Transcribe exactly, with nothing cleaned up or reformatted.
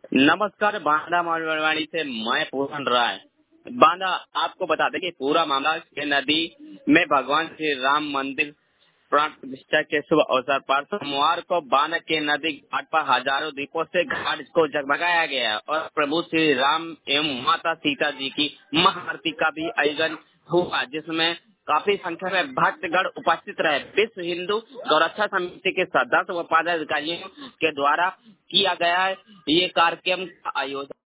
नमस्कार, बांदा मालवाड़ी से मैं पूरन राय। बांदा आपको बता दें कि पूरा मामला के नदी में भगवान श्री राम मंदिर प्राण प्रतिष्ठा के शुभ अवसर पर सोमवार को बांदा के नदी घाट पर हजारों दीपों से घाट को जगमगाया गया और प्रभु श्री राम एवं माता सीता जी की महाआरती का भी आयोजन हुआ, जिसमें काफी संख्या में भक्तगण उपस्थित रहे। विश्व हिंदू गौरक्षा समिति के सदस्य व पदाधिकारियों के द्वारा किया गया ये कार्यक्रम का आयोजन